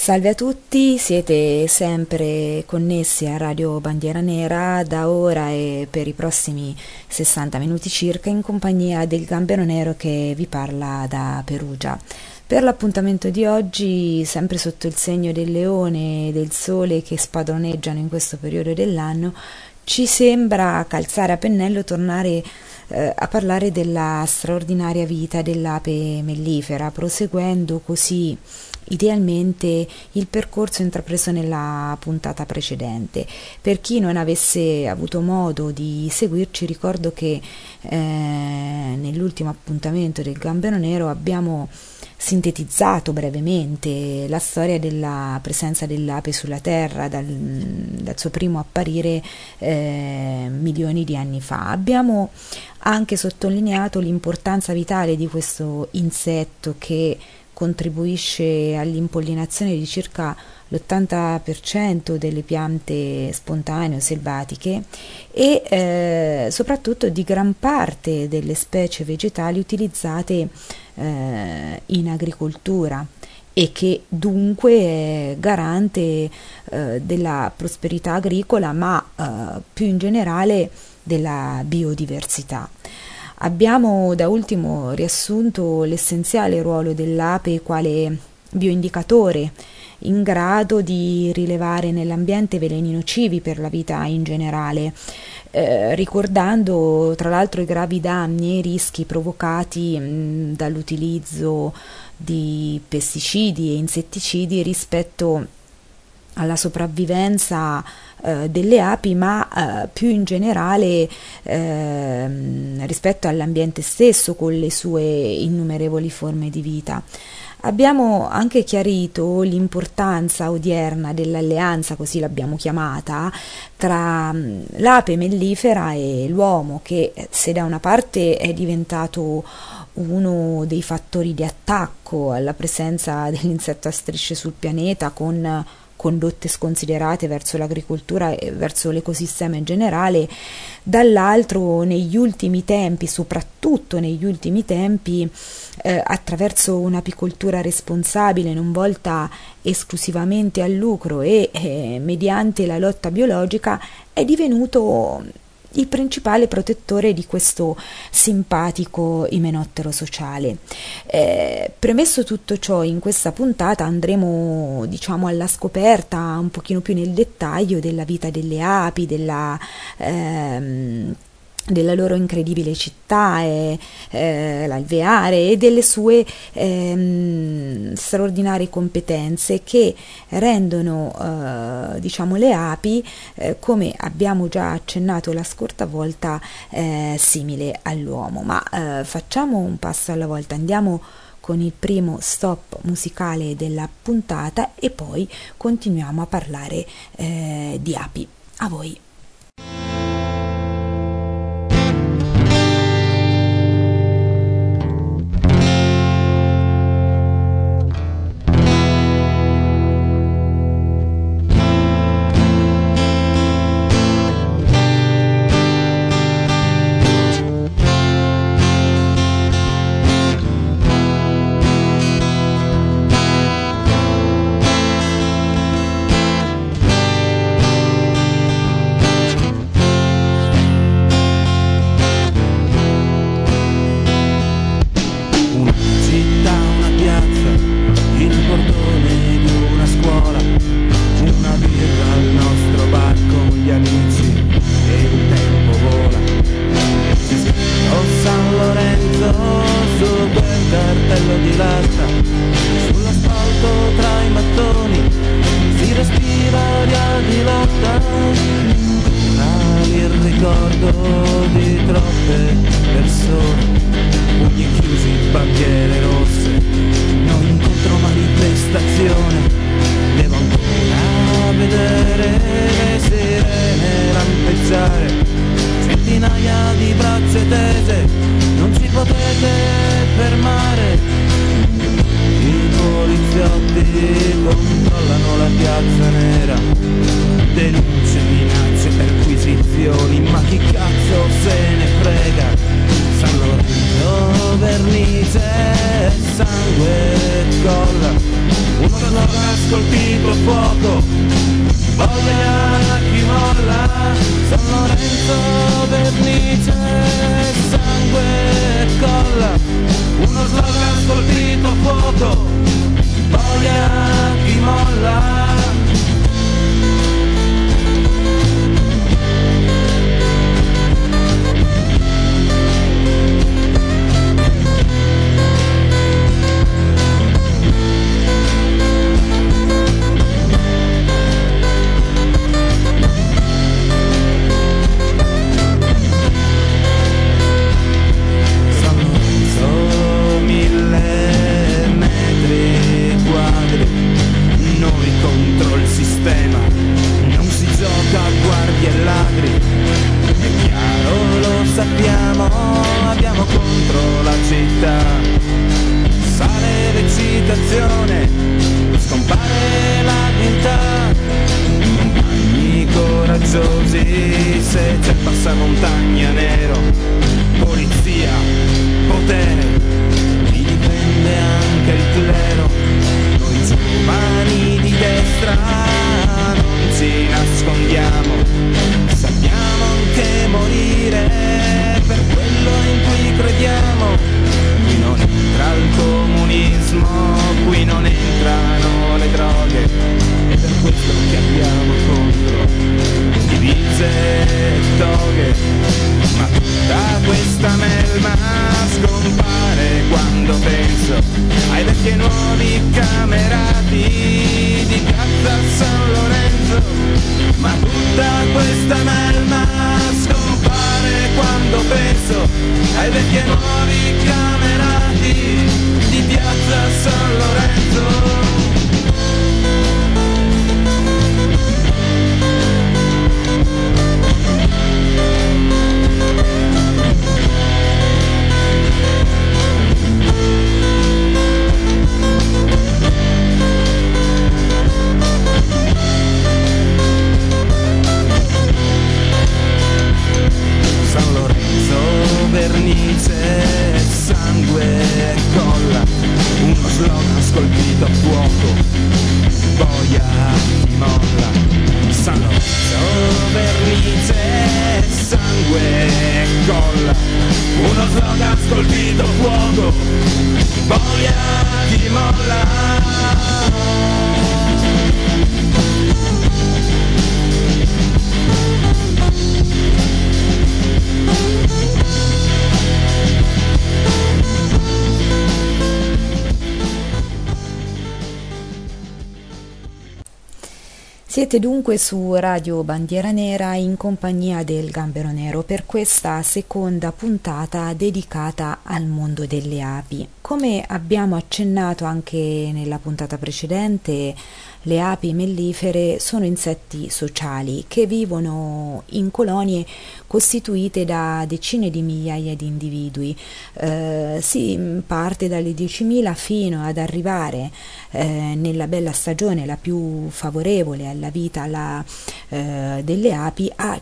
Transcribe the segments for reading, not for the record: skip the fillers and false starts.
Salve a tutti, siete sempre connessi a Radio Bandiera Nera da ora e per i prossimi 60 minuti circa in compagnia del Gambero Nero che vi parla da Perugia. Per l'appuntamento di oggi, sempre sotto il segno del leone e del sole che spadroneggiano in questo periodo dell'anno, ci sembra calzare a pennello tornare a parlare della straordinaria vita dell'ape mellifera, proseguendo così idealmente il percorso intrapreso nella puntata precedente. Per chi non avesse avuto modo di seguirci, ricordo che nell'ultimo appuntamento del Gambero Nero abbiamo sintetizzato brevemente la storia della presenza dell'ape sulla Terra dal suo primo apparire milioni di anni fa. Abbiamo anche sottolineato l'importanza vitale di questo insetto che contribuisce all'impollinazione di circa l'80% delle piante spontanee o selvatiche e soprattutto di gran parte delle specie vegetali utilizzate in agricoltura e che dunque è garante della prosperità agricola, ma più in generale della biodiversità. Abbiamo da ultimo riassunto l'essenziale ruolo dell'ape quale bioindicatore in grado di rilevare nell'ambiente veleni nocivi per la vita in generale, ricordando tra l'altro i gravi danni e i rischi provocati dall'utilizzo di pesticidi e insetticidi rispetto alla sopravvivenza delle api, ma più in generale rispetto all'ambiente stesso con le sue innumerevoli forme di vita. Abbiamo anche chiarito l'importanza odierna dell'alleanza, così l'abbiamo chiamata, tra l'ape mellifera e l'uomo, che se da una parte è diventato uno dei fattori di attacco alla presenza dell'insetto a strisce sul pianeta, con condotte sconsiderate verso l'agricoltura e verso l'ecosistema in generale, dall'altro negli ultimi tempi, soprattutto negli ultimi tempi, attraverso un'apicoltura responsabile non volta esclusivamente al lucro e mediante la lotta biologica, è divenuto il principale protettore di questo simpatico imenottero sociale. Premesso tutto ciò, in questa puntata andremo alla scoperta un pochino più nel dettaglio della vita delle api, della loro incredibile città, l'alveare, e delle sue straordinarie competenze che rendono le api, come abbiamo già accennato la scorsa volta, simile all'uomo. Ma facciamo un passo alla volta, andiamo con il primo stop musicale della puntata e poi continuiamo a parlare di api. A voi. Controllano la piazza nera, denunce, minacce, perquisizioni, ma chi cazzo se ne frega? San Lorenzo slogan scolpito a fuoco, voglia chi molla, San Lorenzo, vernice, sangue e colla, uno slogan scolpito a fuoco, voglia chi molla. Contro il sistema non si gioca a guardie e ladri, è chiaro, lo sappiamo, abbiamo contro la città. Sale l'eccitazione, scompare la dignità, compagni coraggiosi, se c'è passamontagna nero, polizia, potere, li dipende anche il clero. Giovani di destra non ci nascondiamo, sappiamo anche morire per quello in cui crediamo. Qui non entra il comunismo, qui non entrano le droghe, è per questo che abbiamo contro divise e toghe. Ma tutta questa melma scompare quando penso ai vecchi e nuovi camerati di piazza San Lorenzo. Ma tutta questa melma scompare quando penso ai vecchi e nuovi camerati di piazza San Lorenzo. San Lorenzo, vernice, sangue e colla, uno slogan scolpito a fuoco, boia chi molla. San Lorenzo, vernice, sangue e colla, uno slogan scolpito a fuoco, boia chi molla. Siete dunque su Radio Bandiera Nera in compagnia del Gambero Nero per questa seconda puntata dedicata al mondo delle api. Come abbiamo accennato anche nella puntata precedente, le api mellifere sono insetti sociali che vivono in colonie costituite da decine di migliaia di individui. Si parte dalle 10.000 fino ad arrivare nella bella stagione, la più favorevole alla vita delle api, a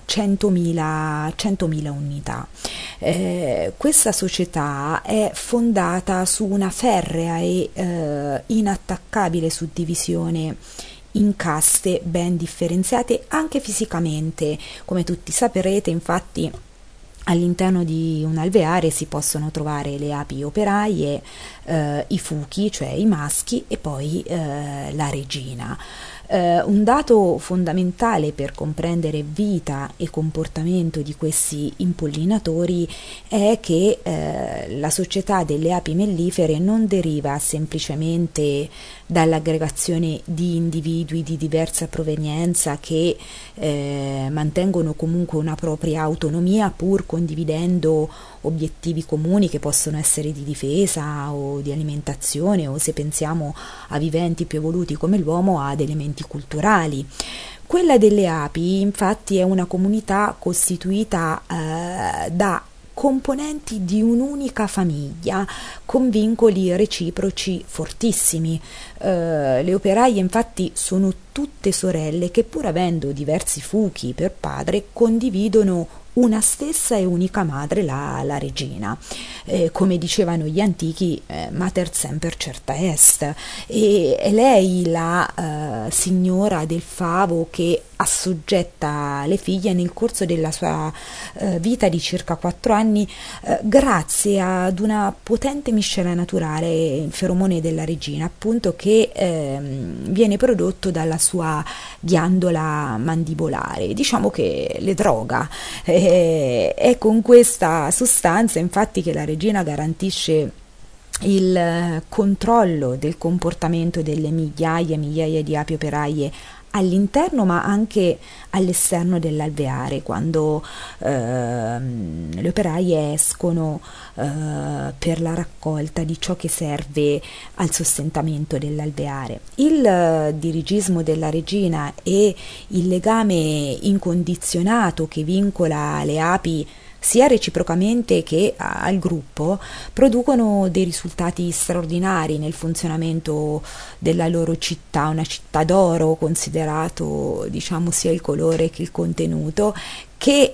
100.000 unità. Questa società è fondata su una ferrea e inattaccabile suddivisione in caste ben differenziate anche fisicamente. Come tutti saprete, infatti, all'interno di un alveare si possono trovare le api operaie, i fuchi, cioè i maschi, e poi la regina. Un dato fondamentale per comprendere vita e comportamento di questi impollinatori è che la società delle api mellifere non deriva semplicemente dall'aggregazione di individui di diversa provenienza che mantengono comunque una propria autonomia pur condividendo obiettivi comuni che possono essere di difesa o di alimentazione, o, se pensiamo a viventi più evoluti come l'uomo, ad elementi culturali. Quella delle api, infatti, è una comunità costituita da componenti di un'unica famiglia con vincoli reciproci fortissimi. Le operaie infatti sono tutte sorelle che, pur avendo diversi fuchi per padre, condividono una stessa e unica madre, la regina. Come dicevano gli antichi, mater semper certa est, e è lei la signora del favo che assoggetta le figlie nel corso della sua vita di circa 4 anni, grazie ad una potente miscela naturale, il feromone della regina, appunto, che viene prodotto dalla sua ghiandola mandibolare, diciamo che le droga. È con questa sostanza infatti che la regina garantisce il controllo del comportamento delle migliaia e migliaia di api operaie all'interno ma anche all'esterno dell'alveare, quando le operaie escono per la raccolta di ciò che serve al sostentamento dell'alveare. Il dirigismo della regina e il legame incondizionato che vincola le api sia reciprocamente che al gruppo producono dei risultati straordinari nel funzionamento della loro città, una città d'oro, considerato diciamo sia il colore che il contenuto, che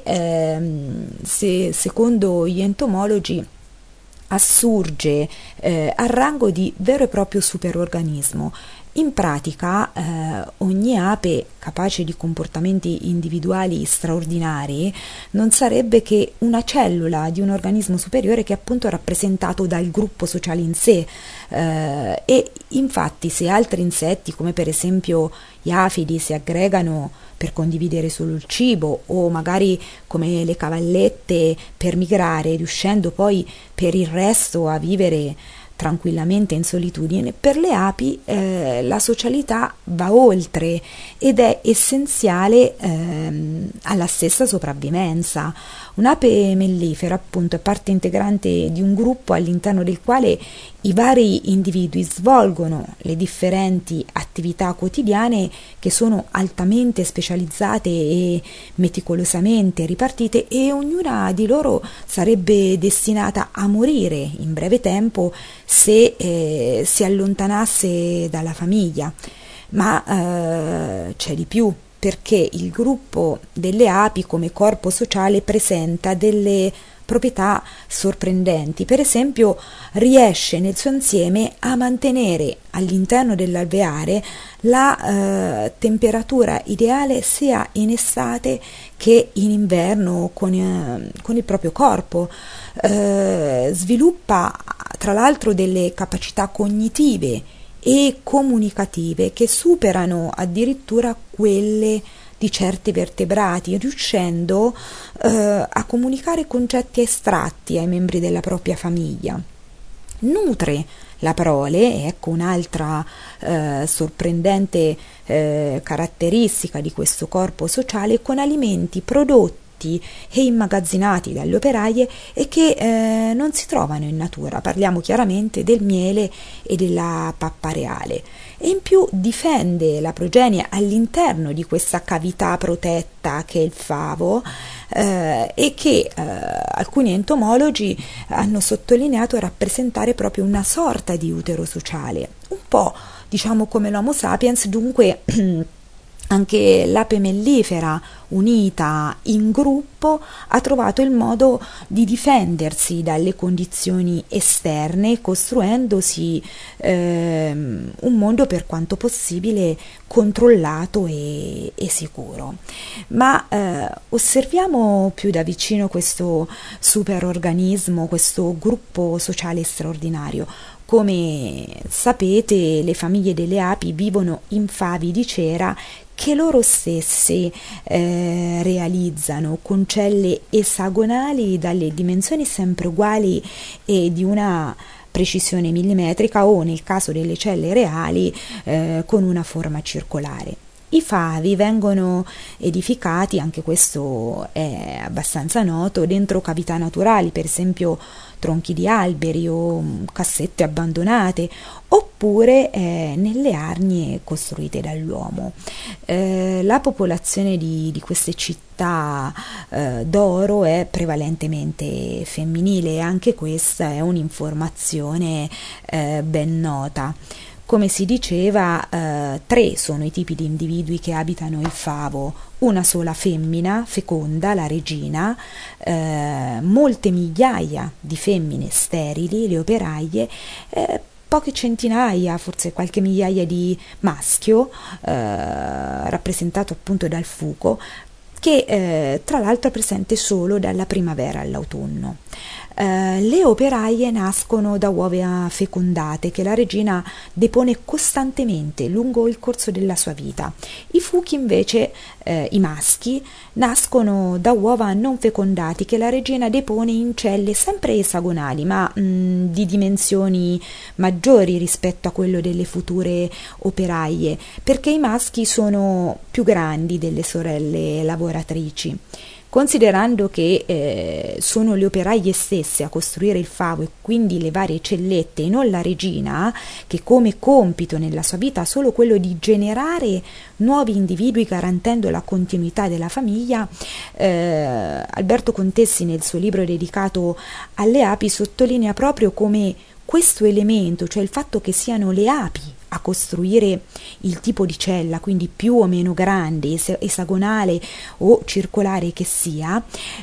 secondo gli entomologi assurge al rango di vero e proprio superorganismo. In pratica ogni ape capace di comportamenti individuali straordinari non sarebbe che una cellula di un organismo superiore che è appunto rappresentato dal gruppo sociale in sé, e infatti se altri insetti come per esempio gli afidi si aggregano per condividere solo il cibo, o magari come le cavallette per migrare, riuscendo poi per il resto a vivere tranquillamente in solitudine, per le api la socialità va oltre ed è essenziale alla stessa sopravvivenza. Un'ape mellifera appunto è parte integrante di un gruppo all'interno del quale i vari individui svolgono le differenti attività quotidiane che sono altamente specializzate e meticolosamente ripartite, e ognuna di loro sarebbe destinata a morire in breve tempo se si allontanasse dalla famiglia. Ma c'è di più, perché il gruppo delle api come corpo sociale presenta delle proprietà sorprendenti. Per esempio, riesce nel suo insieme a mantenere all'interno dell'alveare la temperatura ideale sia in estate che in inverno con il proprio corpo. Sviluppa tra l'altro delle capacità cognitive e comunicative che superano addirittura quelle di certi vertebrati, riuscendo a comunicare concetti astratti ai membri della propria famiglia. Nutre la prole, ecco un'altra sorprendente caratteristica di questo corpo sociale, con alimenti prodotti e immagazzinati dalle operaie e che non si trovano in natura. Parliamo chiaramente del miele e della pappa reale, e in più difende la progenie all'interno di questa cavità protetta che è il favo, e che alcuni entomologi hanno sottolineato rappresentare proprio una sorta di utero sociale, un po' diciamo come l'Homo sapiens. Dunque anche l'ape mellifera unita in gruppo ha trovato il modo di difendersi dalle condizioni esterne, costruendosi un mondo per quanto possibile controllato e sicuro. Ma osserviamo più da vicino questo superorganismo, questo gruppo sociale straordinario. Come sapete, le famiglie delle api vivono in favi di cera che loro stessi realizzano con celle esagonali dalle dimensioni sempre uguali e di una precisione millimetrica, o nel caso delle celle reali con una forma circolare. I favi vengono edificati, anche questo è abbastanza noto, dentro cavità naturali, per esempio tronchi di alberi o cassette abbandonate, oppure nelle arnie costruite dall'uomo. La popolazione di queste città d'oro è prevalentemente femminile, e anche questa è un'informazione ben nota. Come si diceva, 3 sono i tipi di individui che abitano il favo: una sola femmina feconda, la regina, molte migliaia di femmine sterili, le operaie, poche centinaia, forse qualche migliaia di maschio, rappresentato appunto dal fuco, che tra l'altro è presente solo dalla primavera all'autunno. Le operaie nascono da uova fecondate che la regina depone costantemente lungo il corso della sua vita. I fuchi invece, i maschi, nascono da uova non fecondati che la regina depone in celle sempre esagonali, ma di dimensioni maggiori rispetto a quello delle future operaie, perché i maschi sono più grandi delle sorelle lavoratrici. Considerando che sono le operaie stesse a costruire il favo e quindi le varie cellette e non la regina, che come compito nella sua vita ha solo quello di generare nuovi individui garantendo la continuità della famiglia, Alberto Contessi nel suo libro dedicato alle api sottolinea proprio come questo elemento, cioè il fatto che siano le api a costruire il tipo di cella, quindi più o meno grande, esagonale o circolare che sia,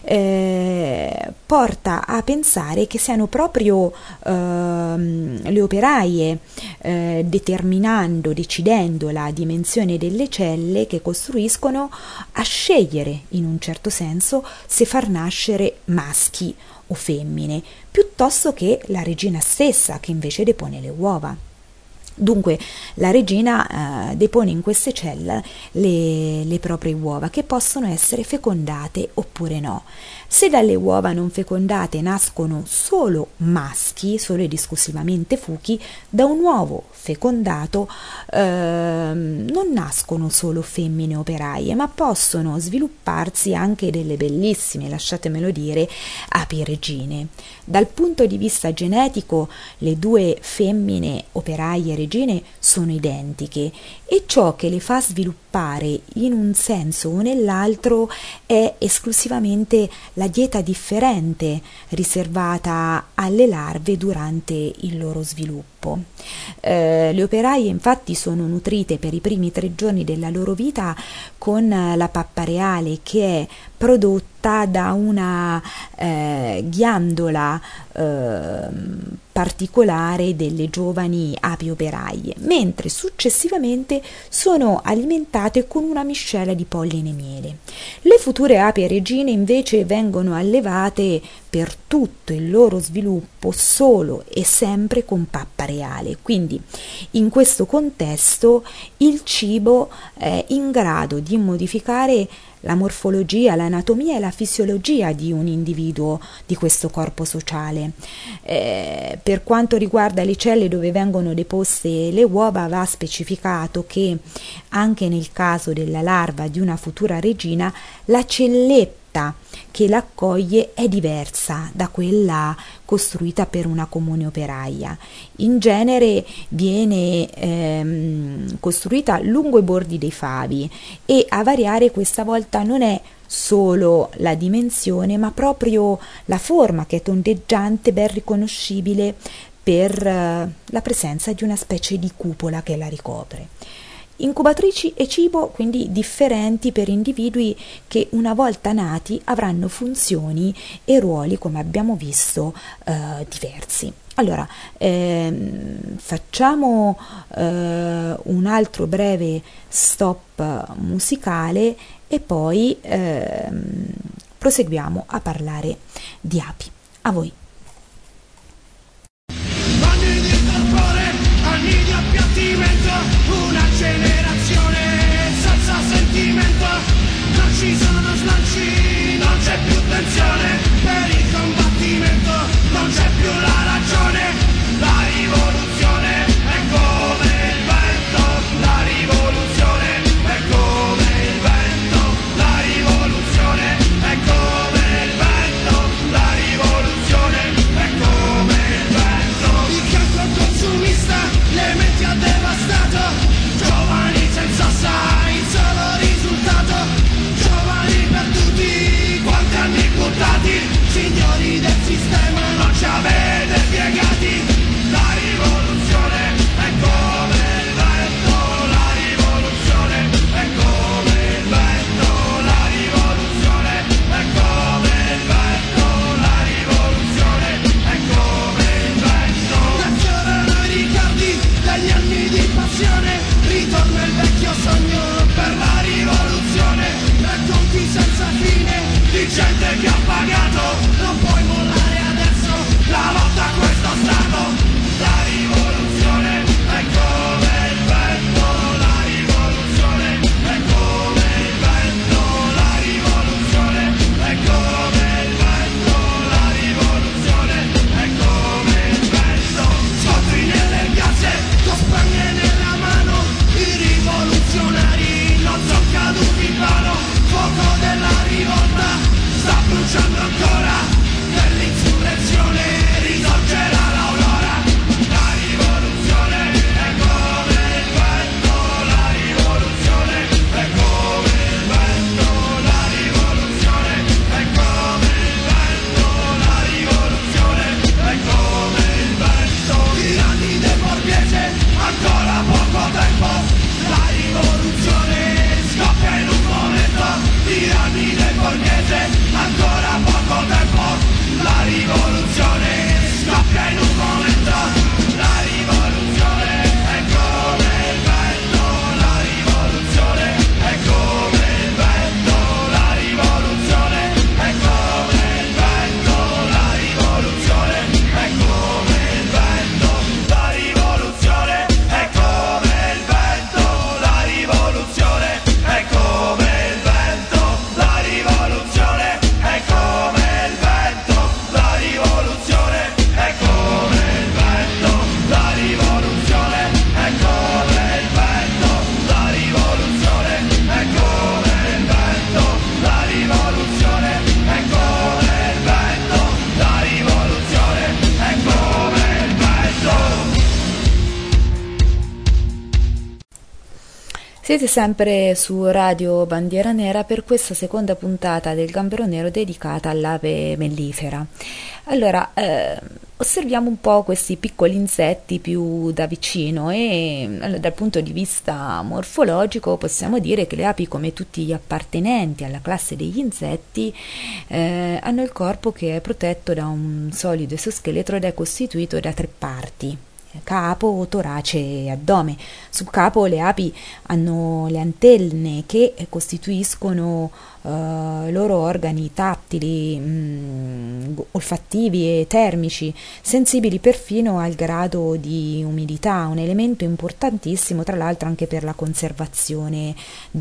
porta a pensare che siano proprio le operaie, decidendo la dimensione delle celle che costruiscono, a scegliere in un certo senso se far nascere maschi o femmine, piuttosto che la regina stessa che invece depone le uova. Dunque la regina depone in queste celle le proprie uova, che possono essere fecondate oppure no. Se dalle uova non fecondate nascono solo maschi, solo ed esclusivamente fuchi, da un uovo fecondato non nascono solo femmine operaie, ma possono svilupparsi anche delle bellissime, lasciatemelo dire, api regine. Dal punto di vista genetico le 2 femmine operaie regine sono identiche e ciò che le fa sviluppare in un senso o nell'altro è esclusivamente la dieta differente riservata alle larve durante il loro sviluppo. Le operaie infatti sono nutrite per i primi 3 giorni della loro vita con la pappa reale, che è prodotta da una ghiandola particolare delle giovani api operaie, mentre successivamente sono alimentate con una miscela di polline e miele. Le future api regine invece vengono allevate per tutto il loro sviluppo solo e sempre con pappa reale, quindi in questo contesto il cibo è in grado di modificare la morfologia, l'anatomia e la fisiologia di un individuo di questo corpo sociale. Per quanto riguarda le celle dove vengono deposte le uova, va specificato che anche nel caso della larva di una futura regina, la celletta che l'accoglie è diversa da quella costruita per una comune operaia. In genere viene costruita lungo i bordi dei favi e a variare questa volta non è solo la dimensione, ma proprio la forma, che è tondeggiante, ben riconoscibile per la presenza di una specie di cupola che la ricopre. Incubatrici e cibo quindi differenti per individui che una volta nati avranno funzioni e ruoli, come abbiamo visto, diversi. Allora, facciamo un altro breve stop musicale e poi proseguiamo a parlare di api. A voi. Anni di appiattimento, una generazione senza sentimento, non ci sono slanci, non c'è più tensione per il combattimento, non c'è più la ragione, la rivoluzione è come il vento, la rivoluzione è come il vento, la rivoluzione è come il vento, la rivoluzione minacciando ancora dell'insurrezione, risorgerà l'aurora. La rivoluzione è come il vento, la rivoluzione è come il vento, la rivoluzione è come il vento, la rivoluzione è come il vento. Tiranni del borghese, ancora poco tempo, la rivoluzione scoppia in un momento. Tiranni del borghese, ancora poco tempo, la rivoluzione scoppia in un momento. La rivoluzione è come il vento, la rivoluzione è come il vento, la rivoluzione è come il vento, la rivoluzione è come il vento, la rivoluzione è come il vento, la rivoluzione è come il vento, la rivoluzione è come il vento, la rivoluzione è come il vento, la rivoluzione è come il vento, la rivoluzione è come il vento, la rivoluzione è come il vento, la rivoluzione è come il vento. Siete sempre su Radio Bandiera Nera per questa seconda puntata del Gambero Nero dedicata all'ape mellifera. Allora, osserviamo un po' questi piccoli insetti più da vicino e dal punto di vista morfologico possiamo dire che le api, come tutti gli appartenenti alla classe degli insetti, hanno il corpo che è protetto da un solido esoscheletro ed è costituito da 3 parti: capo, torace e addome. Sul capo le api hanno le antenne che costituiscono i loro organi tattili, olfattivi e termici, sensibili perfino al grado di umidità, un elemento importantissimo tra l'altro anche per la conservazione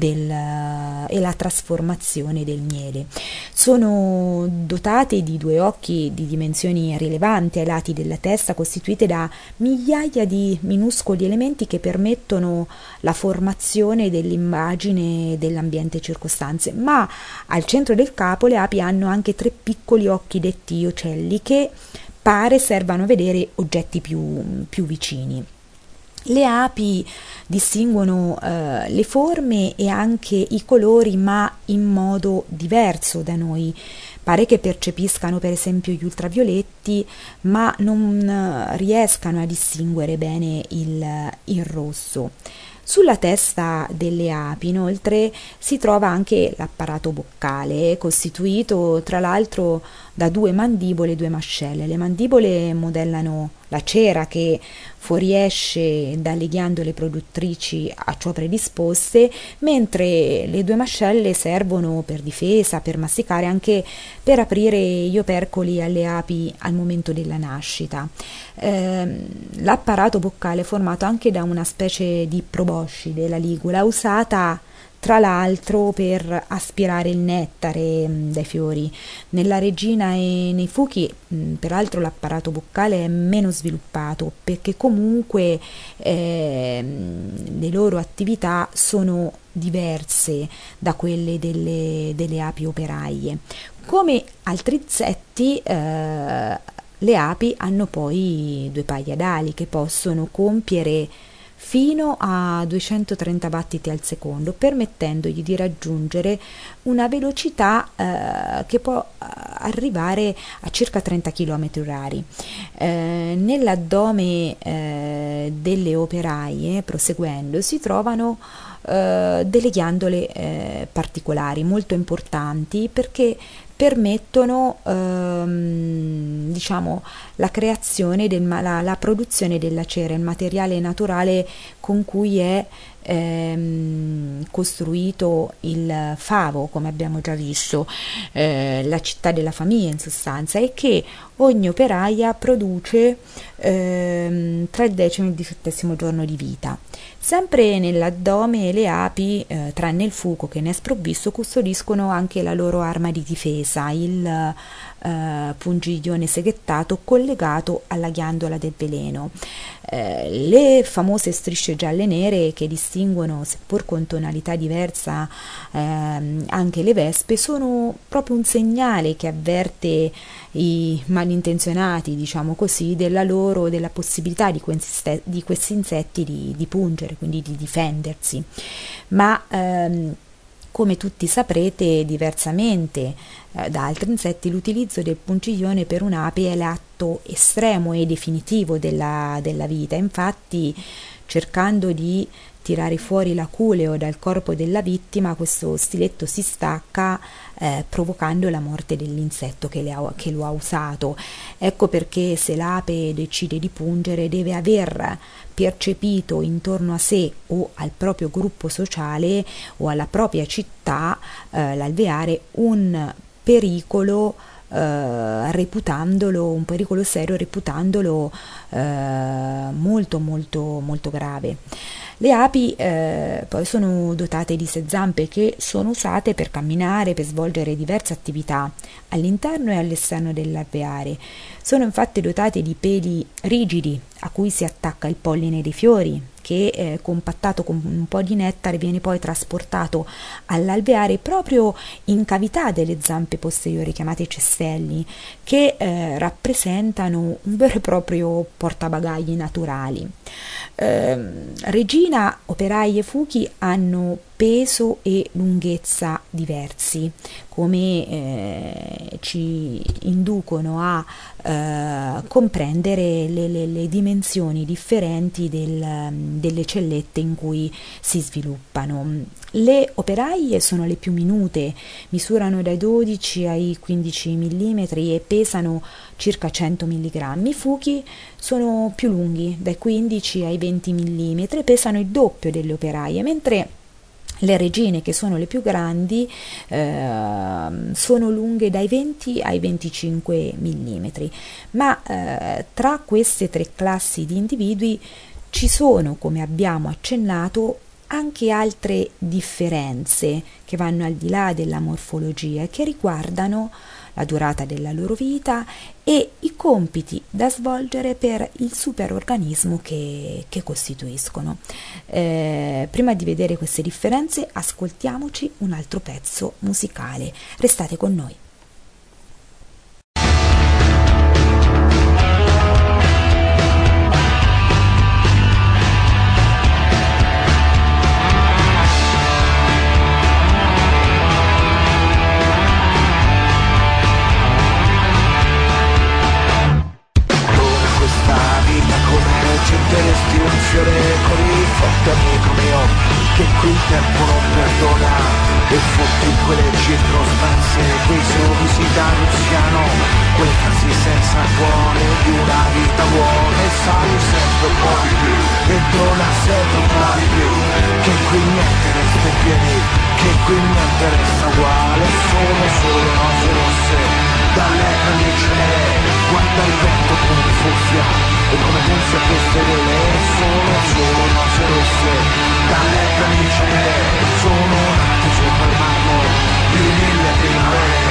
e la trasformazione del miele. Sono dotati di 2 occhi di dimensioni rilevanti ai lati della testa, costituite da migliaia di minuscoli elementi che permettono la formazione dell'immagine dell'ambiente circostante, ma al centro del capo le api hanno anche 3 piccoli occhi detti ocelli che pare servano a vedere oggetti più vicini. Le api distinguono le forme e anche i colori, ma in modo diverso da noi. Pare che percepiscano per esempio gli ultravioletti, ma non riescano a distinguere bene il rosso. Sulla testa delle api, inoltre, si trova anche l'apparato boccale, costituito tra l'altro da 2 mandibole e 2 mascelle. Le mandibole modellano la cera che fuoriesce dalle ghiandole produttrici a ciò predisposte, mentre le 2 mascelle servono per difesa, per masticare, anche per aprire gli opercoli alle api al momento della nascita. L'apparato boccale è formato anche da una specie di proboscide, la ligula, usata tra l'altro per aspirare il nettare dai fiori. Nella regina e nei fuchi, peraltro, l'apparato boccale è meno sviluppato, perché comunque le loro attività sono diverse da quelle delle api operaie. Come altri insetti, le api hanno poi 2 paia d'ali che possono compiere fino a 230 battiti al secondo, permettendogli di raggiungere una velocità che può arrivare a circa 30 km/h. Nell'addome delle operaie, proseguendo, si trovano delle ghiandole particolari molto importanti, perché permettono la creazione la produzione della cera, il materiale naturale con cui è costruito il favo, come abbiamo già visto, la città della famiglia in sostanza, e che ogni operaia produce tra il 10° e il 17° giorno di vita. Sempre nell'addome le api, tranne il fuco che ne è sprovvisto, custodiscono anche la loro arma di difesa, il pungiglione seghettato collegato alla ghiandola del veleno. Le famose strisce strisce gialle e nere che distinguono, seppur con tonalità diversa, anche le vespe, sono proprio un segnale che avverte i malintenzionati, diciamo così, della possibilità di questi insetti di pungere, quindi di difendersi. Ma come tutti saprete, diversamente da altri insetti, l'utilizzo del pungiglione per un'ape è l'atto estremo e definitivo della vita. Infatti, cercando di tirare fuori l'aculeo dal corpo della vittima, questo stiletto si stacca, provocando la morte dell'insetto che lo ha usato. Ecco perché se l'ape decide di pungere deve aver percepito intorno a sé o al proprio gruppo sociale o alla propria città, l'alveare, un pericolo, reputandolo un pericolo serio, reputandolo molto molto molto grave. Le api poi sono dotate di 6 zampe che sono usate per camminare, per svolgere diverse attività all'interno e all'esterno dell'alveare. Sono infatti dotate di peli rigidi a cui si attacca il polline dei fiori, che compattato con un po' di nettare viene poi trasportato all'alveare proprio in cavità delle zampe posteriori, chiamate cestelli, che rappresentano un vero e proprio portabagagli naturali. Regina, operai e fuchi hanno peso e lunghezza diversi, come ci inducono a comprendere le dimensioni differenti delle cellette in cui si sviluppano. Le operaie sono le più minute, misurano dai 12 ai 15 mm e pesano circa 100 mg. I fuchi sono più lunghi, dai 15 ai 20 mm, e pesano il doppio delle operaie, mentre le regine, che sono le più grandi, sono lunghe dai 20 ai 25 mm. Ma tra queste 3 classi di individui ci sono, come abbiamo accennato, anche altre differenze che vanno al di là della morfologia e che riguardano la durata della loro vita e i compiti da svolgere per il superorganismo che costituiscono. Prima di vedere queste differenze, ascoltiamoci un altro pezzo musicale. Restate con noi. Getteresti un fiore così forte, amico mio, che qui il tempo non perdona, e fotti quelle circostanze, quei sorrisi da Luciano, quelle frasi senza cuore di una vita buona, e sai sempre un po' di più, e dona sempre un po' di più, che qui niente resta in piedi, che qui niente resta uguale, sono solo cose rosse, dalle camicie, guarda il vento come fuffia, e come gonfia queste vele, sono solo cose rosse, dalle camicie, sono nate sopra il marmo di 1000 primavere.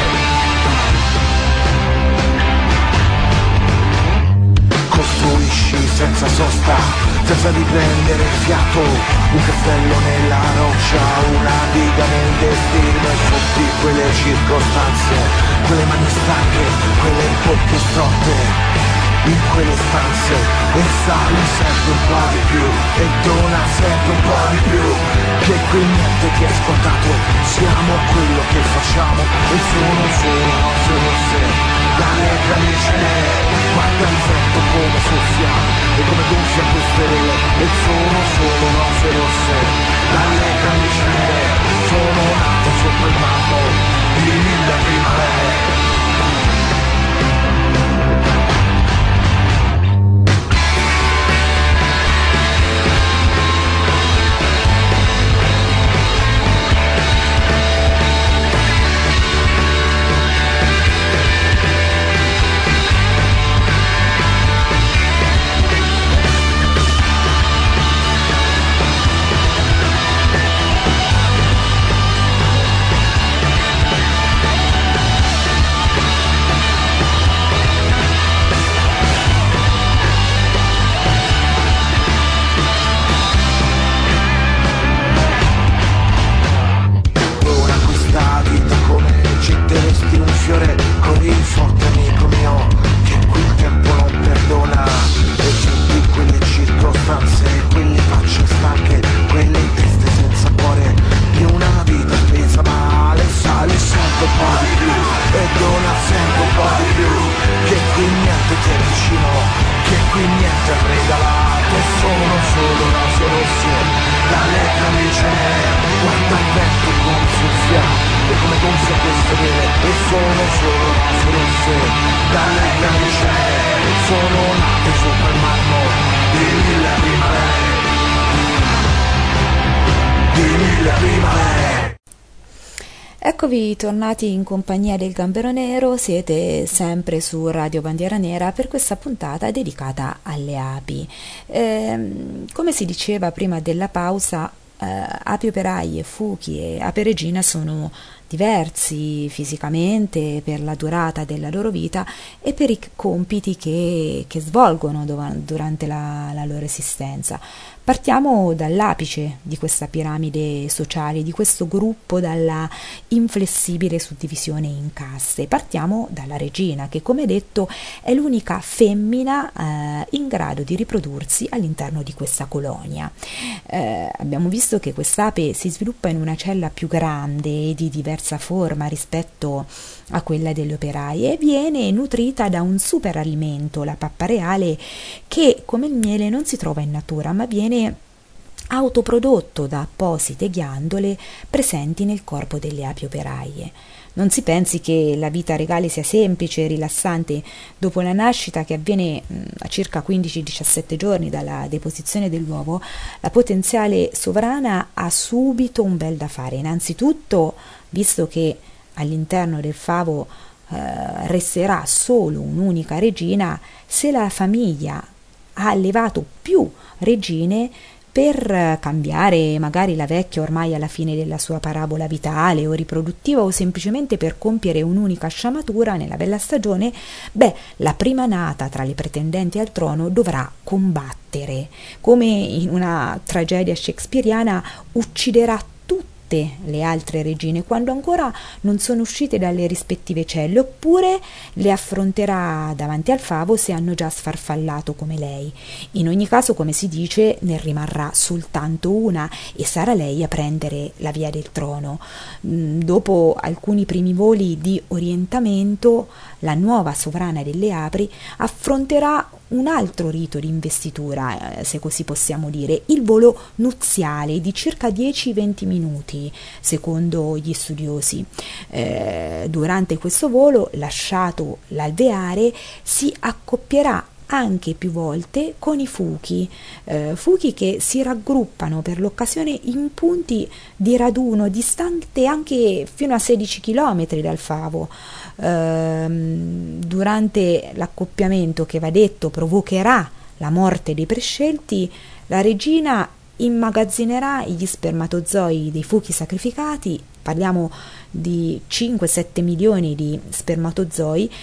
Costruisci senza sosta, senza riprendere fiato, un castello nella roccia, una diga nel destino, e fotti quelle circostanze, quelle mani stanche, quelle bocche storte in quelle stanze, e sali sempre un po' di più, e dona sempre un po' di più, che qui niente ti è scontato, siamo quello che facciamo, e sono solo cose rosse, dalle camicie, guarda il vento come soffia, e come gonfia queste vele, e sono solo cose rosse, dalle camicie, sono nate sopra il marmo di 1000 primavere. fosse dalle camiscelle, sono nate sopra il marmo di mille primavere, di mille primavere. Eccovi tornati in compagnia del Gambero Nero, siete sempre su Radio Bandiera Nera per questa puntata dedicata alle api. Come si diceva prima della pausa, api operaie, fuchi e ape regina sono diversi fisicamente per la durata della loro vita e per i compiti che svolgono durante la loro esistenza. Partiamo dall'apice di questa piramide sociale, di questo gruppo dalla inflessibile suddivisione in caste. Partiamo dalla regina, che come detto è l'unica femmina in grado di riprodursi all'interno di questa colonia. Abbiamo visto che quest'ape si sviluppa in una cella più grande e di diversa forma rispetto a quella delle operaie e viene nutrita da un superalimento, la pappa reale, che come il miele non si trova in natura ma viene autoprodotto da apposite ghiandole presenti nel corpo delle api operaie. Non si pensi che la vita regale sia semplice e rilassante. Dopo la nascita, che avviene a circa 15-17 giorni dalla deposizione dell'uovo, la potenziale sovrana ha subito un bel da fare. Innanzitutto, visto che all'interno del favo resterà solo un'unica regina, se la famiglia ha allevato più regine, per cambiare magari la vecchia ormai alla fine della sua parabola vitale o riproduttiva, o semplicemente per compiere un'unica sciamatura nella bella stagione, la prima nata tra le pretendenti al trono dovrà combattere. Come in una tragedia shakespeariana, ucciderà le altre regine quando ancora non sono uscite dalle rispettive celle, oppure le affronterà davanti al favo se hanno già sfarfallato come lei. In ogni caso, come si dice, ne rimarrà soltanto una e sarà lei a prendere la via del trono. Dopo alcuni primi voli di orientamento, la nuova sovrana delle api affronterà un altro rito di investitura, se così possiamo dire, il volo nuziale di circa 10-20 minuti, secondo gli studiosi. Durante questo volo, lasciato l'alveare, si accoppierà anche più volte con i fuchi che si raggruppano per l'occasione in punti di raduno distante anche fino a 16 km dal favo. Durante l'accoppiamento, che va detto provocherà la morte dei prescelti, la regina immagazzinerà gli spermatozoi dei fuchi sacrificati, parliamo di 5-7 milioni di spermatozoi,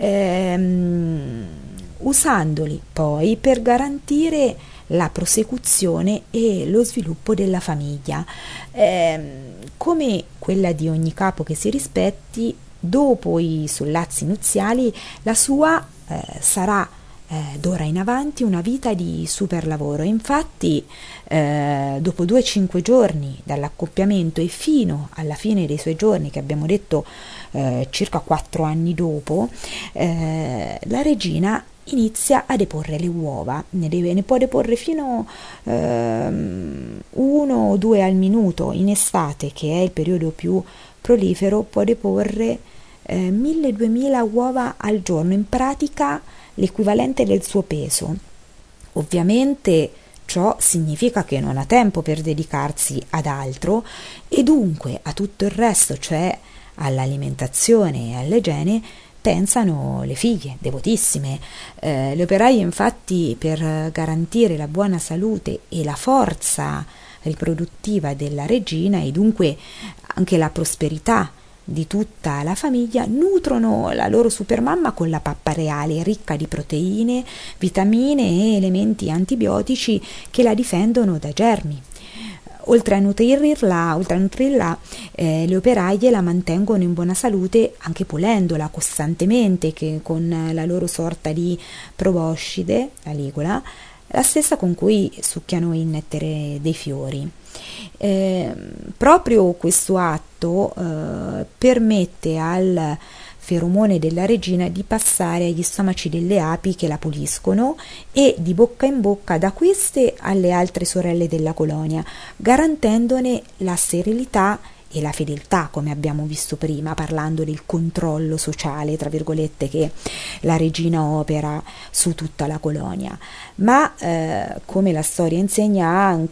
usandoli poi per garantire la prosecuzione e lo sviluppo della famiglia. Come quella di ogni capo che si rispetti, dopo i sollazzi nuziali la sua sarà d'ora in avanti una vita di super lavoro. Infatti dopo 2-5 giorni dall'accoppiamento e fino alla fine dei suoi giorni, che abbiamo detto circa 4 anni dopo, la regina inizia a deporre le uova. Ne può deporre fino 1 o 2 al minuto. In estate, che è il periodo più prolifero, può deporre 1000-2000 uova al giorno, in pratica l'equivalente del suo peso. Ovviamente ciò significa che non ha tempo per dedicarsi ad altro e dunque a tutto il resto, cioè all'alimentazione e all'igiene, pensano le figlie devotissime. Le operaie, infatti, per garantire la buona salute e la forza riproduttiva della regina e dunque anche la prosperità di tutta la famiglia, nutrono la loro supermamma con la pappa reale, ricca di proteine, vitamine e elementi antibiotici che la difendono da germi. Oltre a nutrirla, le operaie la mantengono in buona salute anche pulendola costantemente, che con la loro sorta di proboscide, la ligola, la stessa con cui succhiano il nettare dei fiori. Proprio questo atto permette al feromone della regina di passare agli stomaci delle api che la puliscono e di bocca in bocca da queste alle altre sorelle della colonia, garantendone la sterilità e la fedeltà, come abbiamo visto prima, parlando del controllo sociale, tra virgolette, che la regina opera su tutta la colonia. Ma come la storia insegna,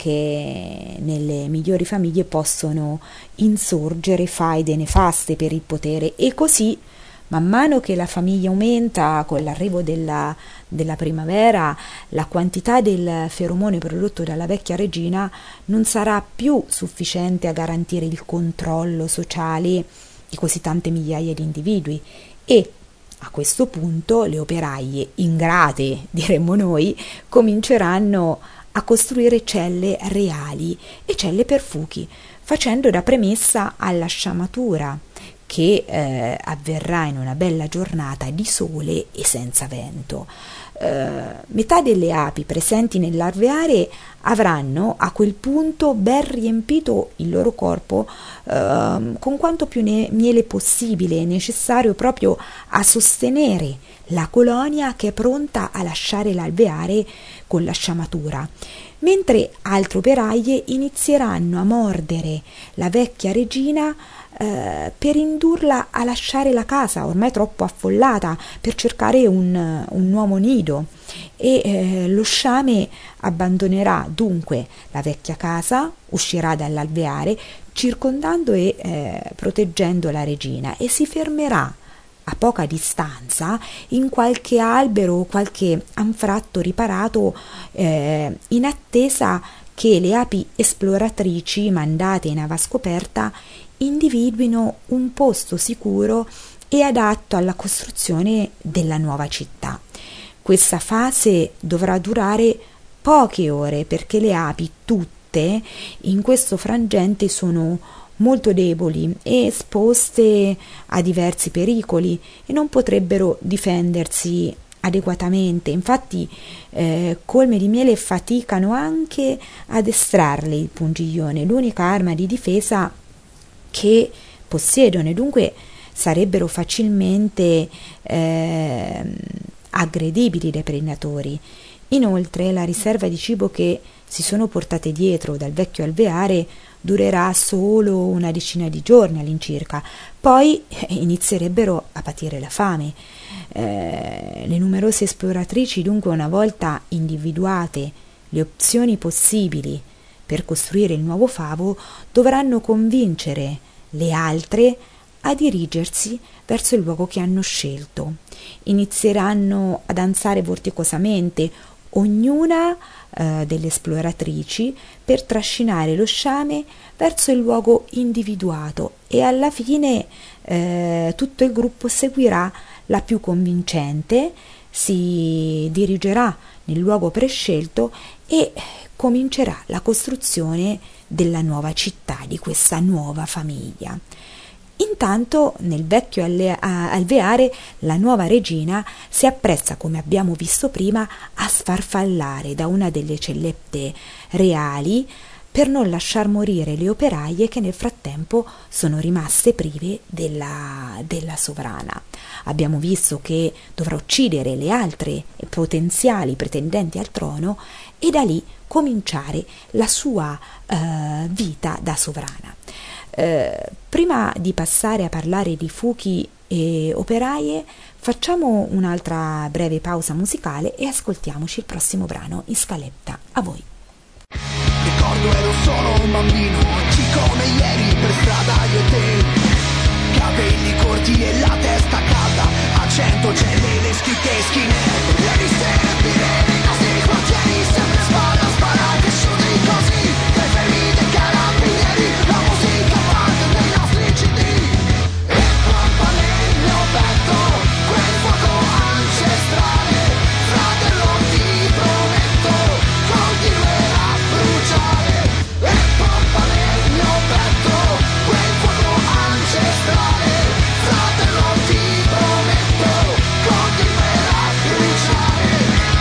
anche nelle migliori famiglie possono insorgere faide nefaste per il potere, e così man mano che la famiglia aumenta con l'arrivo della primavera, la quantità del feromone prodotto dalla vecchia regina non sarà più sufficiente a garantire il controllo sociale di così tante migliaia di individui, e a questo punto le operaie ingrate, diremmo noi, cominceranno a costruire celle reali e celle per fuchi, facendo da premessa alla sciamatura, che avverrà in una bella giornata di sole e senza vento. Metà delle api presenti nell'alveare avranno a quel punto ben riempito il loro corpo con quanto più miele possibile, necessario proprio a sostenere la colonia che è pronta a lasciare l'alveare con la sciamatura, mentre altre operaie inizieranno a mordere la vecchia regina per indurla a lasciare la casa ormai troppo affollata per cercare un nuovo nido, e lo sciame abbandonerà dunque la vecchia casa, uscirà dall'alveare circondando e proteggendo la regina, e si fermerà a poca distanza in qualche albero o qualche anfratto riparato, in attesa che le api esploratrici mandate in ava scoperta individuino un posto sicuro e adatto alla costruzione della nuova città. Questa fase dovrà durare poche ore, perché le api tutte in questo frangente sono molto deboli e esposte a diversi pericoli e non potrebbero difendersi adeguatamente. Infatti colme di miele faticano anche ad estrarle il pungiglione, l'unica arma di difesa che possiedono, e dunque sarebbero facilmente aggredibili dai predatori. Inoltre la riserva di cibo che si sono portate dietro dal vecchio alveare durerà solo una decina di giorni all'incirca, poi inizierebbero a patire la fame. Le numerose esploratrici dunque, una volta individuate le opzioni possibili per costruire il nuovo favo, dovranno convincere le altre a dirigersi verso il luogo che hanno scelto. Inizieranno a danzare vorticosamente, ognuna delle esploratrici, per trascinare lo sciame verso il luogo individuato, e alla fine tutto il gruppo seguirà la più convincente, si dirigerà nel luogo prescelto e comincerà la costruzione della nuova città, di questa nuova famiglia. Intanto nel vecchio alveare la nuova regina si appresta, come abbiamo visto prima, a sfarfallare da una delle cellette reali per non lasciar morire le operaie che nel frattempo sono rimaste prive della sovrana. Abbiamo visto che dovrà uccidere le altre potenziali pretendenti al trono e da lì cominciare la sua vita da sovrana. Prima di passare a parlare di fuchi e operaie, facciamo un'altra breve pausa musicale e ascoltiamoci il prossimo brano in scaletta. A voi. Ricordo ero solo un bambino, oggi come ieri per strada io e te, capelli corti e la testa calda, a 100 celle le scritte skinhead, le ristempi nei nostri quartieri, sempre spara, cresciuti così, dai fermi dei carabinieri, la musica parte dei nostri CD, e pompa nel mio petto, quel fuoco ancestrale, fratello ti prometto, continuerà a bruciare, e pompa nel mio petto, quel fuoco ancestrale, fratello ti prometto, continuerà a bruciare.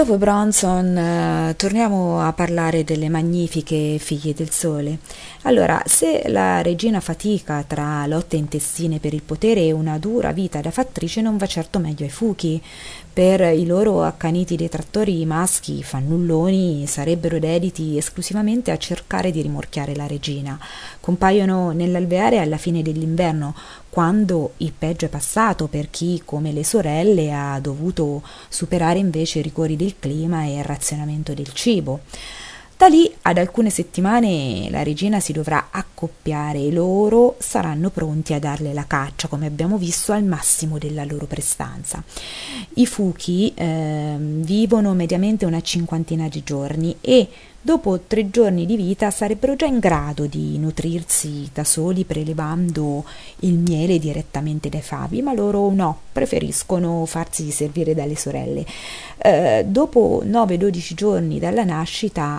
Dopo Bronson, torniamo a parlare delle magnifiche figlie del sole. Allora, se la regina fatica tra lotte intestine per il potere e una dura vita da fattrice, non va certo meglio ai fuchi. Per i loro accaniti detrattori, i maschi fannulloni sarebbero dediti esclusivamente a cercare di rimorchiare la regina. Compaiono nell'alveare alla fine dell'inverno, quando il peggio è passato per chi, come le sorelle, ha dovuto superare invece i rigori del clima e il razionamento del cibo. Da lì ad alcune settimane la regina si dovrà accoppiare e loro saranno pronti a darle la caccia, come abbiamo visto, al massimo della loro prestanza. I fuchi vivono mediamente una cinquantina di giorni e dopo 3 giorni di vita sarebbero già in grado di nutrirsi da soli prelevando il miele direttamente dai favi, ma loro no, preferiscono farsi servire dalle sorelle. Dopo 9-12 giorni dalla nascita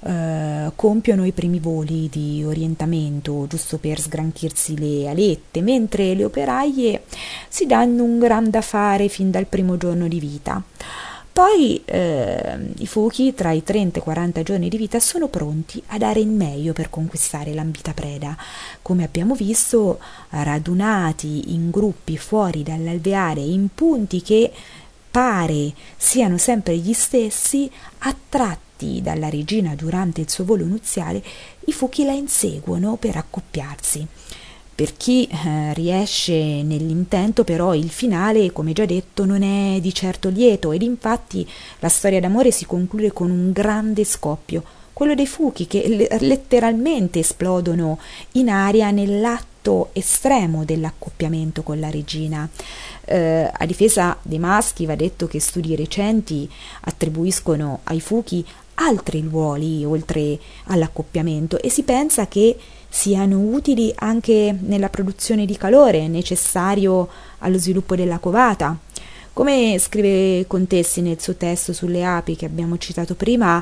compiono i primi voli di orientamento, giusto per sgranchirsi le alette, mentre le operaie si danno un gran da fare fin dal primo giorno di vita. Poi i fuchi tra i 30 e i 40 giorni di vita sono pronti a dare il meglio per conquistare l'ambita preda. Come abbiamo visto, radunati in gruppi fuori dall'alveare in punti che pare siano sempre gli stessi, attratti dalla regina durante il suo volo nuziale, i fuchi la inseguono per accoppiarsi. Per chi riesce nell'intento, però, il finale, come già detto, non è di certo lieto, ed infatti la storia d'amore si conclude con un grande scoppio, quello dei fuchi che letteralmente esplodono in aria nell'atto estremo dell'accoppiamento con la regina. A difesa dei maschi va detto che studi recenti attribuiscono ai fuchi altri ruoli oltre all'accoppiamento e si pensa che siano utili anche nella produzione di calore necessario allo sviluppo della covata. Come scrive Contessi nel suo testo sulle api che abbiamo citato prima,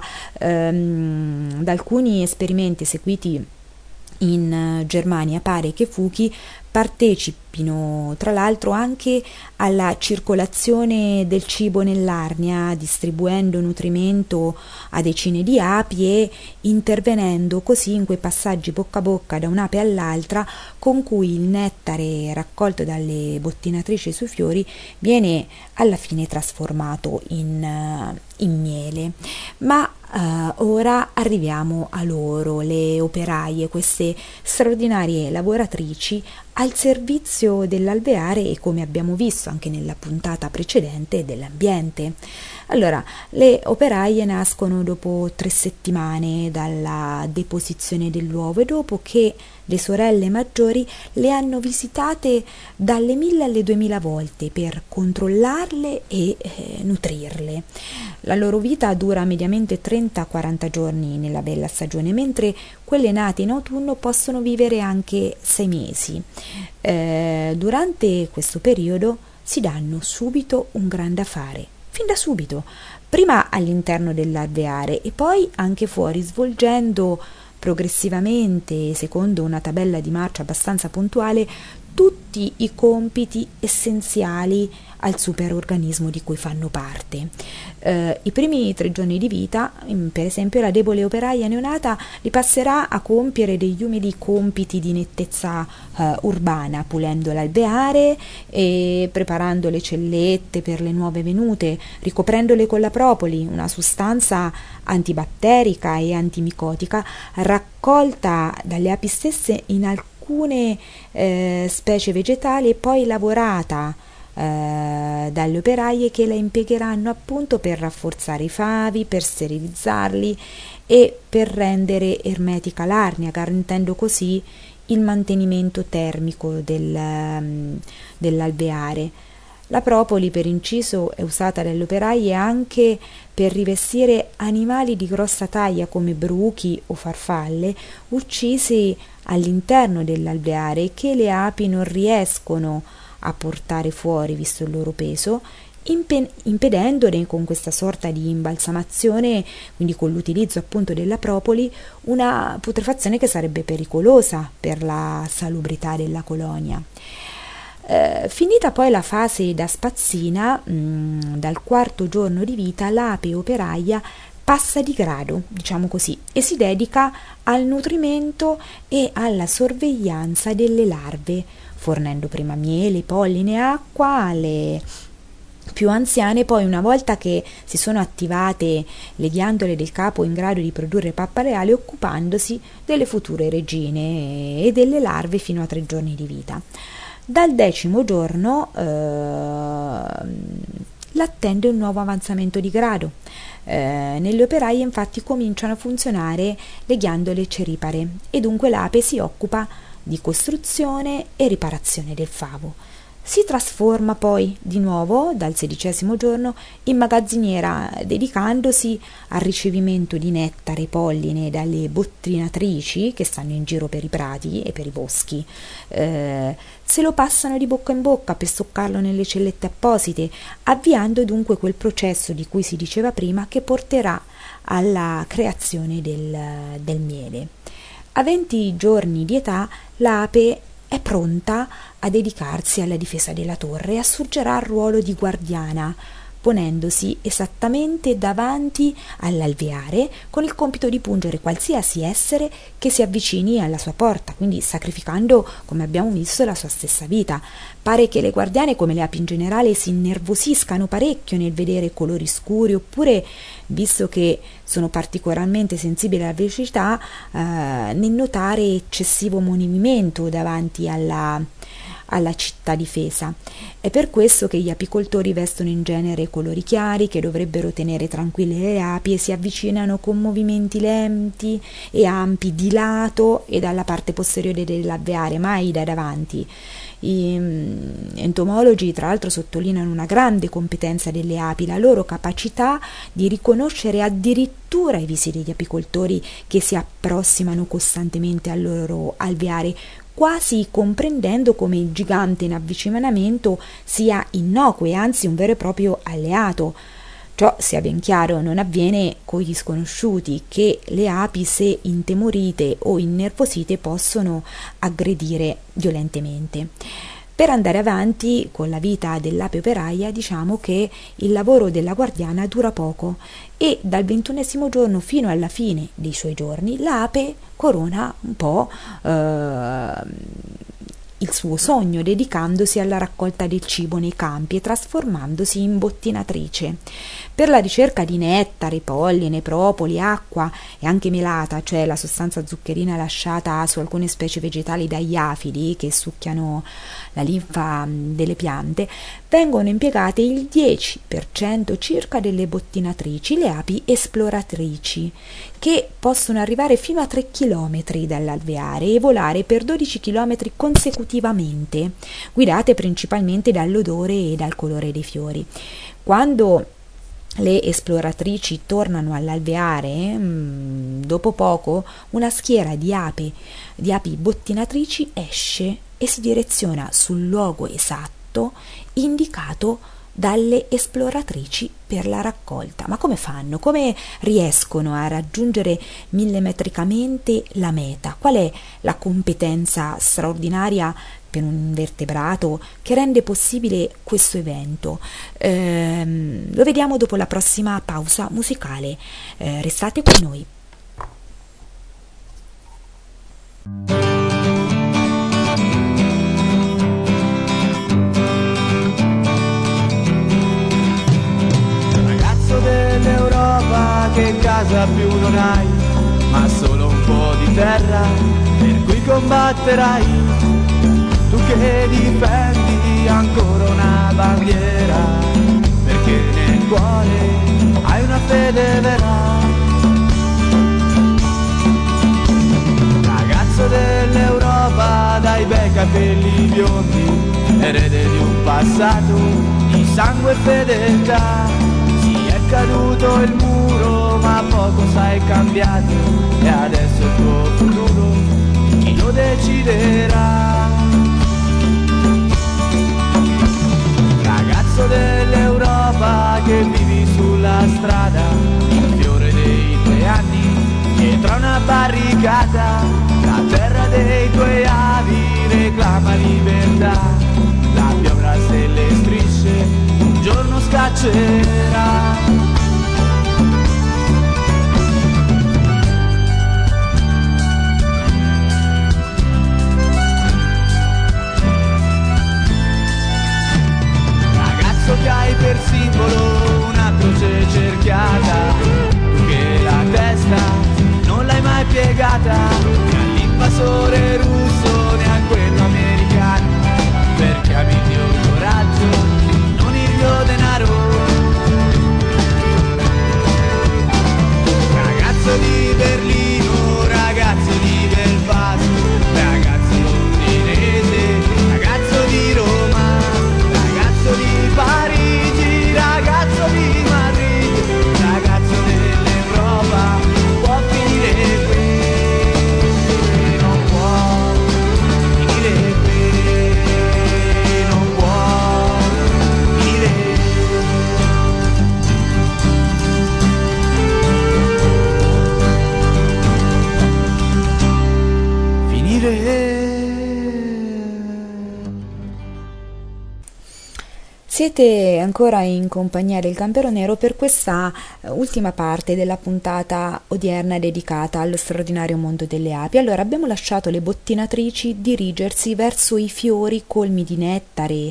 da alcuni esperimenti eseguiti in Germania pare che fuchi partecipino tra l'altro anche alla circolazione del cibo nell'arnia, distribuendo nutrimento a decine di api e intervenendo così in quei passaggi bocca a bocca da un'ape all'altra con cui il nettare raccolto dalle bottinatrici sui fiori viene alla fine trasformato in miele. Ma ora arriviamo a loro, le operaie, queste straordinarie lavoratrici al servizio dell'alveare e, come abbiamo visto anche nella puntata precedente, dell'ambiente. Allora, le operaie nascono dopo 3 settimane dalla deposizione dell'uovo e dopo che le sorelle maggiori le hanno visitate dalle 1000 alle 2000 volte per controllarle e nutrirle. La loro vita dura mediamente 30-40 giorni nella bella stagione, mentre quelle nate in autunno possono vivere anche 6 mesi. Durante questo periodo si danno subito un gran da fare, fin da subito, prima all'interno dell'alveare e poi anche fuori, svolgendo progressivamente, secondo una tabella di marcia abbastanza puntuale, tutti i compiti essenziali al superorganismo di cui fanno parte. I primi 3 giorni di vita, per esempio, la debole operaia neonata li passerà a compiere degli umili compiti di nettezza urbana, pulendo l'alveare e preparando le cellette per le nuove venute, ricoprendole con la propoli, una sostanza antibatterica e antimicotica raccolta dalle api stesse in alcune specie vegetali e poi lavorata dalle operaie che la impiegheranno appunto per rafforzare i favi, per sterilizzarli e per rendere ermetica l'arnia, garantendo così il mantenimento termico dell'alveare. La propoli, per inciso, è usata dalle operaie anche per rivestire animali di grossa taglia come bruchi o farfalle uccisi all'interno dell'alveare che le api non riescono a portare fuori visto il loro peso, impedendone con questa sorta di imbalsamazione, quindi con l'utilizzo appunto della propoli, una putrefazione che sarebbe pericolosa per la salubrità della colonia. Finita poi la fase da spazzina, dal 4° giorno di vita l'ape operaia passa di grado, diciamo così, e si dedica al nutrimento e alla sorveglianza delle larve, fornendo prima miele, polline e acqua alle più anziane. Poi, una volta che si sono attivate le ghiandole del capo in grado di produrre pappa reale, occupandosi delle future regine e delle larve fino a 3 giorni di vita. Dal 10° giorno l'attende un nuovo avanzamento di grado. Nelle operaie infatti cominciano a funzionare le ghiandole ceripare e dunque l'ape si occupa di costruzione e riparazione del favo. Si trasforma poi di nuovo dal 16° giorno in magazziniera, dedicandosi al ricevimento di nettare e polline dalle bottinatrici che stanno in giro per i prati e per i boschi. Se lo passano di bocca in bocca per stoccarlo nelle cellette apposite, avviando dunque quel processo di cui si diceva prima, che porterà alla creazione del miele. A 20 giorni di età l'ape è pronta a dedicarsi alla difesa della torre e assurgerà al ruolo di guardiana, ponendosi esattamente davanti all'alveare con il compito di pungere qualsiasi essere che si avvicini alla sua porta, quindi sacrificando, come abbiamo visto, la sua stessa vita. Pare che le guardiane, come le api in generale, si innervosiscano parecchio nel vedere colori scuri, oppure, visto che sono particolarmente sensibili alla velocità, nel notare eccessivo movimento davanti alla città difesa. È per questo che gli apicoltori vestono in genere colori chiari che dovrebbero tenere tranquille le api e si avvicinano con movimenti lenti e ampi di lato e dalla parte posteriore dell'alveare, mai da davanti. Gli entomologi tra l'altro sottolineano una grande competenza delle api, la loro capacità di riconoscere addirittura i visi degli apicoltori che si approssimano costantemente al loro alveare, quasi comprendendo come il gigante in avvicinamento sia innocuo e anzi un vero e proprio alleato. Ciò, sia ben chiaro, non avviene con gli sconosciuti, che le api, se intemorite o innervosite, possono aggredire violentemente. Per andare avanti con la vita dell'ape operaia, diciamo che il lavoro della guardiana dura poco e dal 21° giorno fino alla fine dei suoi giorni l'ape corona un po' il suo sogno, dedicandosi alla raccolta del cibo nei campi e trasformandosi in bottinatrice. Per la ricerca di nettare, polline, propoli, acqua e anche melata, cioè la sostanza zuccherina lasciata su alcune specie vegetali dagli afidi che succhiano la linfa delle piante, vengono impiegate il 10% circa delle bottinatrici, le api esploratrici, che possono arrivare fino a 3 chilometri dall'alveare e volare per 12 chilometri consecutivamente, guidate principalmente dall'odore e dal colore dei fiori. Quando le esploratrici tornano all'alveare, dopo poco una schiera di api bottinatrici esce e si direziona sul luogo esatto indicato dalle esploratrici per la raccolta. Ma come fanno? Come riescono a raggiungere millimetricamente la meta? Qual è la competenza straordinaria per un invertebrato che rende possibile questo evento? Lo vediamo dopo la prossima pausa musicale. Restate con noi. Dell'Europa, che casa più non hai, ma solo un po' di terra per cui combatterai. Tu che difendi ancora una bandiera, perché nel cuore hai una fede vera. Ragazzo dell'Europa dai bei capelli biondi, erede di un passato di sangue e fedeltà. È caduto il muro ma poco sai cambiato, e adesso il tuo futuro chi lo deciderà? Ragazzo dell'Europa che vivi sulla strada, il fiore dei tuoi anni che tra una barricata, la terra dei tuoi avi reclama libertà. La sera. Ragazzo che hai per simbolo una croce cerchiata, tu che la testa non l'hai mai piegata, né all'invasore russo né a quello americano, perché ami il mio coraggio, non il mio denaro. Ragazzo di Berlino, ragazzo di Belfast, ragazzo londinese, ragazzo di Roma, ragazzo di Parigi, ragazzo di Madrid, ragazzo dell'Europa, può finire qui, non può finire qui, non può finire. Siete ancora in compagnia del Gambero Nero per questa ultima parte della puntata odierna dedicata allo straordinario mondo delle api. Allora, abbiamo lasciato le bottinatrici dirigersi verso i fiori colmi di nettare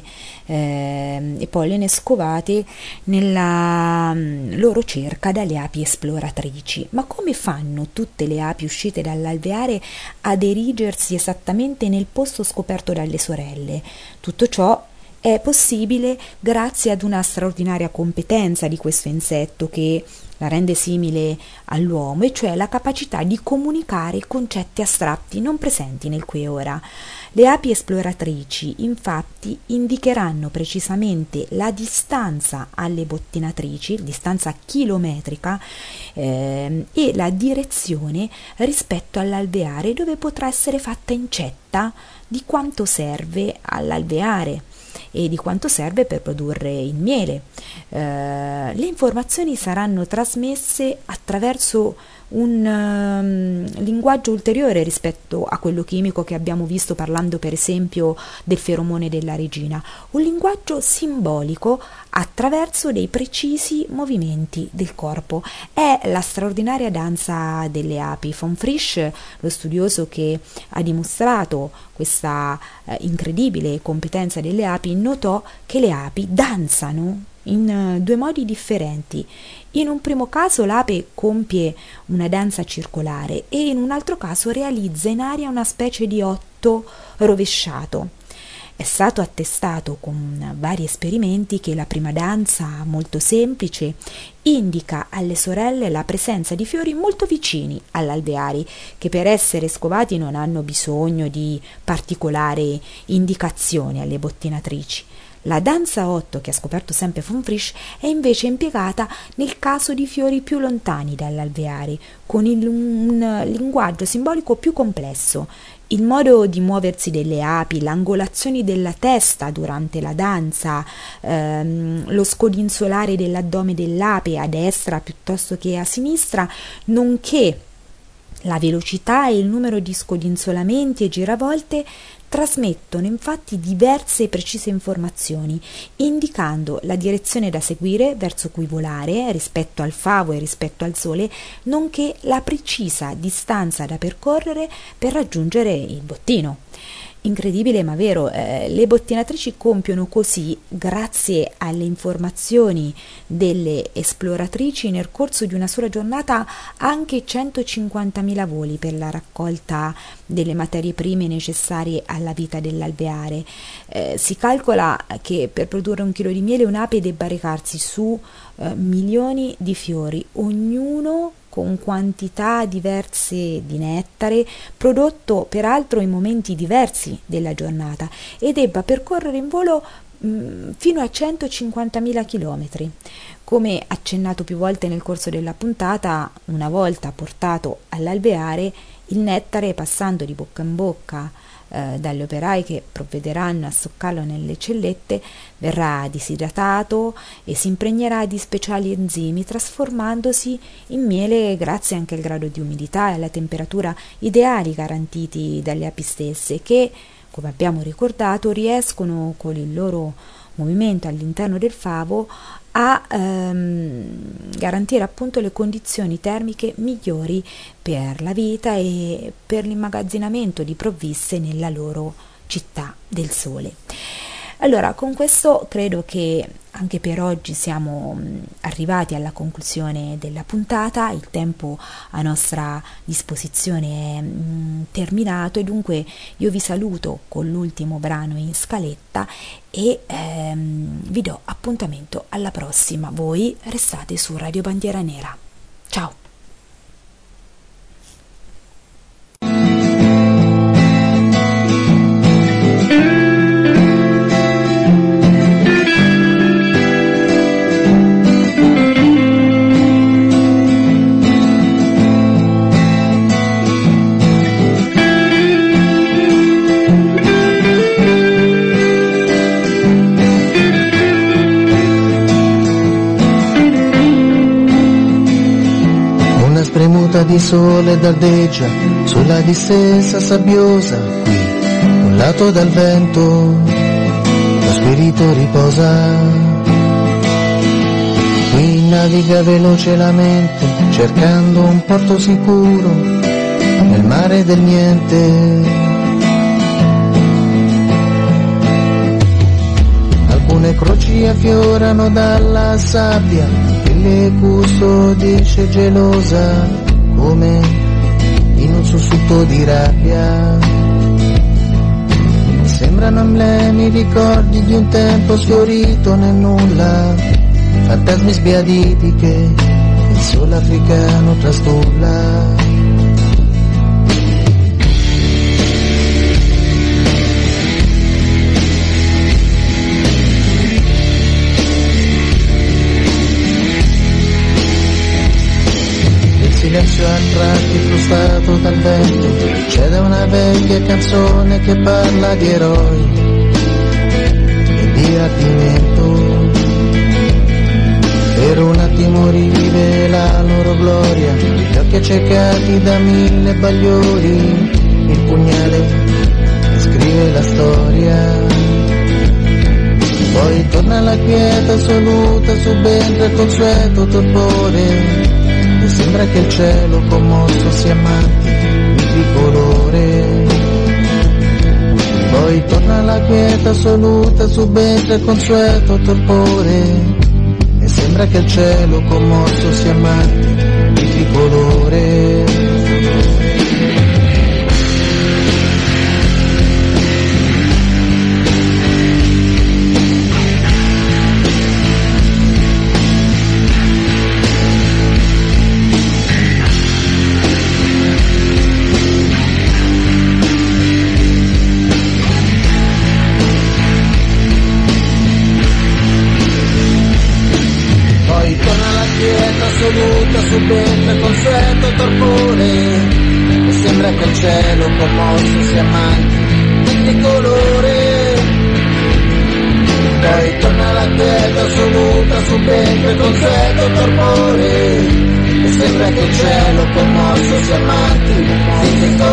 e polline scovate nella loro cerca dalle api esploratrici. Ma come fanno tutte le api uscite dall'alveare a dirigersi esattamente nel posto scoperto dalle sorelle? Tutto ciò è possibile grazie ad una straordinaria competenza di questo insetto che la rende simile all'uomo, e cioè la capacità di comunicare concetti astratti non presenti nel qui e ora. Le api esploratrici, infatti, indicheranno precisamente la distanza alle bottinatrici, distanza chilometrica, e la direzione rispetto all'alveare, dove potrà essere fatta incetta di quanto serve all'alveare e di quanto serve per produrre il miele. Le informazioni saranno trasmesse attraverso un linguaggio ulteriore rispetto a quello chimico che abbiamo visto parlando per esempio del feromone della regina, un linguaggio simbolico attraverso dei precisi movimenti del corpo. È la straordinaria danza delle api. Von Frisch, lo studioso che ha dimostrato questa incredibile competenza delle api, notò che le api danzano in due modi differenti. In un primo caso l'ape compie una danza circolare e in un altro caso realizza in aria una specie di 8 rovesciato. È stato attestato con vari esperimenti che la prima danza, molto semplice, indica alle sorelle la presenza di fiori molto vicini all'alveare, che per essere scovati non hanno bisogno di particolari indicazioni alle bottinatrici. La danza 8, che ha scoperto sempre von Frisch, è invece impiegata nel caso di fiori più lontani dall'alveare, con un linguaggio simbolico più complesso. Il modo di muoversi delle api, l'angolazione della testa durante la danza, lo scodinzolare dell'addome dell'ape a destra piuttosto che a sinistra, nonché la velocità e il numero di scodinzolamenti e giravolte trasmettono infatti diverse e precise informazioni, indicando la direzione da seguire verso cui volare rispetto al favo e rispetto al sole, nonché la precisa distanza da percorrere per raggiungere il bottino. Incredibile ma vero, le bottinatrici compiono così, grazie alle informazioni delle esploratrici, nel corso di una sola giornata anche 150.000 voli per la raccolta delle materie prime necessarie alla vita dell'alveare. Si calcola che per produrre 1 chilo di miele un'ape debba recarsi su milioni di fiori, ognuno con quantità diverse di nettare, prodotto peraltro in momenti diversi della giornata, e debba percorrere in volo fino a 150.000 chilometri. Come accennato più volte nel corso della puntata, una volta portato all'alveare, il nettare, passando di bocca in bocca dagli operai che provvederanno a stoccarlo nelle cellette, verrà disidratato e si impregnerà di speciali enzimi, trasformandosi in miele grazie anche al grado di umidità e alla temperatura ideali garantiti dalle api stesse, che, come abbiamo ricordato, riescono con il loro movimento all'interno del favo a garantire appunto le condizioni termiche migliori per la vita e per l'immagazzinamento di provviste nella loro città del sole. Allora, con questo credo che anche per oggi siamo arrivati alla conclusione della puntata, il tempo a nostra disposizione è terminato e dunque io vi saluto con l'ultimo brano in scaletta e vi do appuntamento alla prossima. Voi restate su Radio Bandiera Nera. Ciao! Di sole dardeggia sulla distesa sabbiosa, qui un lato dal vento lo spirito riposa, qui naviga veloce la mente cercando un porto sicuro nel mare del niente. Alcune croci affiorano dalla sabbia che le custodisce gelosa come in un sussulto di rabbia. Sembrano emblemi, ricordi di un tempo sfiorito nel nulla, fantasmi sbiaditi che il sole africano trastulla. Silenzio a tratti frustato dal vento, c'è da una vecchia canzone che parla di eroi e di rapimento. Per un attimo rivive la loro gloria, gli occhi accecati da 1000 bagliori, il pugnale che scrive la storia. Poi torna la quieta assoluta, subentra il consueto torpore. E sembra che il cielo commosso sia amanti di tricolore. Poi torna la quieta assoluta, subentra il consueto torpore. E sembra che il cielo commosso sia amanti di tricolore. Subentra il consueto torpore e sembra che il cielo commosso sia amanti di tricolore. Poi torna la quieta assoluta, subentra il consueto torpore e sembra che il cielo commosso sia amanti di tricolore.